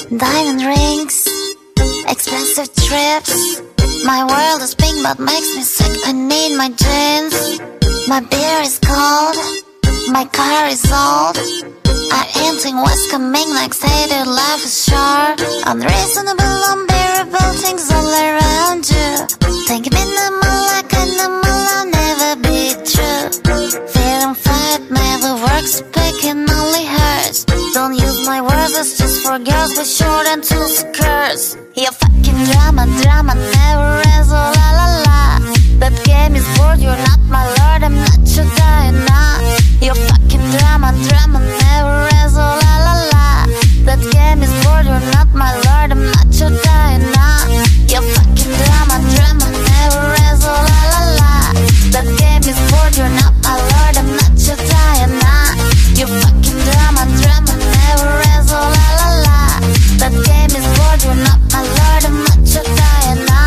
Diamond rings, expensive trips. My world is pink but makes me sick. I need my jeans. My beer is cold, my car is old. I ain't think what's coming next. Hey dude, life is short. Unreasonable, unbearable things all around you. Thinking in the mall like animal, I'll never be true. Feeling fat never works, picking only hurts. Don't use my words, it's just for girls with short and two skirts. Your fucking drama never ends, oh la la la. That game is bored, you're not my lord, I'm not your Diana. Your fucking drama never ends, oh la la la. That game is bored, you're not my lord, I'm not your Diana. Your fucking drama never ends, oh la la la. That game is bored, you're not my lord, I'm not your Diana. Your fucking drama never ends, oh la la la. That game is bored, you're not my lord, I'm not your Diana.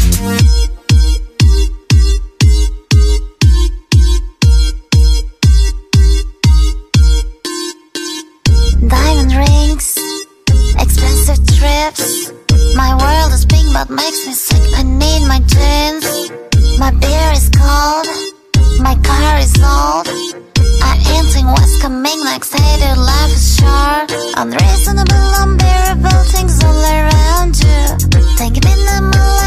Diamond rings, expensive trips. My world is pink but makes me sick. I need my jeans. My beer is cold, my car is old. I ain't think what's coming next. Hey dude, life is short. Unreasonable, unbearable things all around you. Thinking in the mood